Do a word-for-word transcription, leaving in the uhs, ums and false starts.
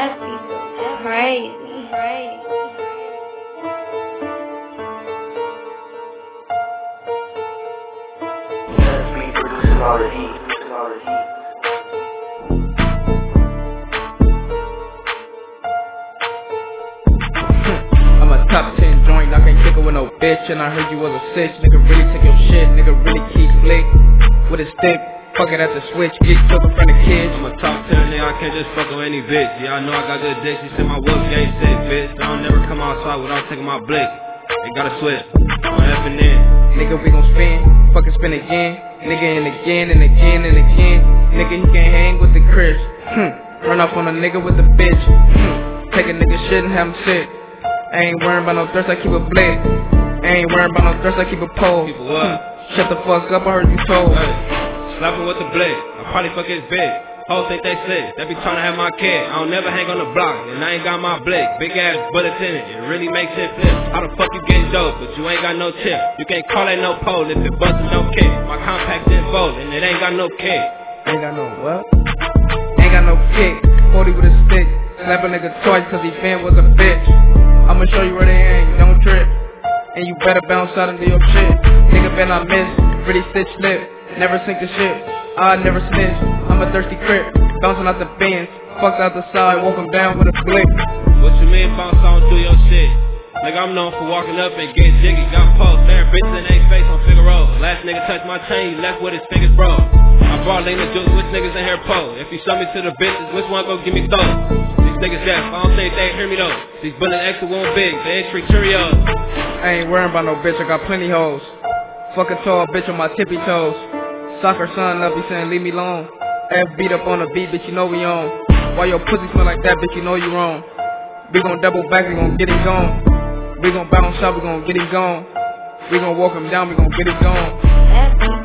That beat so crazy. crazy. That's me producing all the heat. Producing all the heat. I'm a top ten joint, I can't kick it with no bitch. And I heard you was a sitch, nigga really take your shit, nigga really keep slick with a stick. Fuck it at the switch, get took in front of kids. I'm a top ten nigga, I can't just fuck with any bitch. Yeah, I know I got good dick, she said my whip game sick, bitch. I don't never come outside without taking my blick. They gotta switch, I'm F and N. Nigga, we gon' spin, fucking spin again. Nigga, and again, and again, and again. Nigga, he can't hang with the Chris. Hmm. Run off on a nigga with a bitch. Hmm. Take a nigga shit and have him sick. I ain't worrying about no thirst, I keep a blick. I ain't worrying about no thirst, I keep a pole. Keep a what? Hmm. Shut the fuck up, I heard you told. Hey. Slapping with the blade, I probably fuck his bitch. Hoes think they slick, they be tryna have my kid. I don't never hang on the block, and I ain't got my blick. Big ass bullets in it, it really makes it flip. How the fuck you getting dope, but you ain't got no tip? You can't call that no pole if it bustin' no kick. My compact didn't fold, and it ain't got no kick. Ain't got no what? Ain't got no kick, forty with a stick. Slap a nigga twice cause he fan was a bitch. I'ma show you where they ain't, don't trip. And you better bounce out into your shit. Nigga better not miss, pretty stitch lip. Never sink the shit, I never snitch. I'm a thirsty crip, bouncing out the bins. Fucked out the side, walk him down with a blick. What you mean bounce on through your shit? Nigga, I'm known for walking up and getting jiggy. Got post, staring bitches in their face on Figaro. Last nigga touched my chain, he left with his fingers broke. I brought lean the juice, which niggas in here pole? If you show me to the bitches, which one gon' give me throat? These niggas deaf, I don't think they hear me though. These bullets extra one big, they ain't treat Cheerios. I ain't worrying about no bitch, I got plenty hoes. Fuck a tall bitch on my tippy toes. Soccer son up, he saying leave me alone. F beat up on the beat, bitch, you know we on. Why your pussy smell like that, bitch, you know you wrong. We gon' double back, we gon' get it gone. We gon' bounce out, we gon' get it gone. We gon' walk him down, we gon' get it gone.